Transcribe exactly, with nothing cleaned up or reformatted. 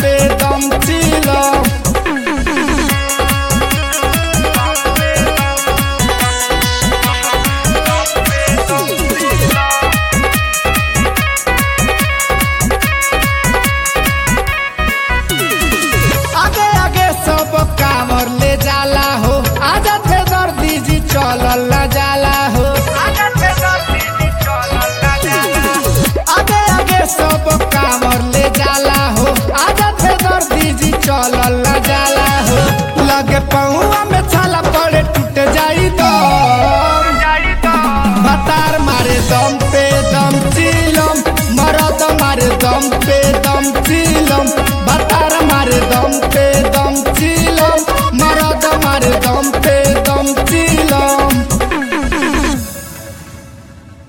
पे दम चिलम। आगे आगे सब कांवर ले जाला हो, आजा थे दर्दी जी चलल ना जाला हो। आगे आगे सब कांवर ले जाला हो, आजा थे दर्दी जी चलल ना जाला हो। लगे पहुआ में छाला पड़े टूट जाई दम, भतार मारे दम पे दम चिलम, मरद मारे दम पे दम चिलम।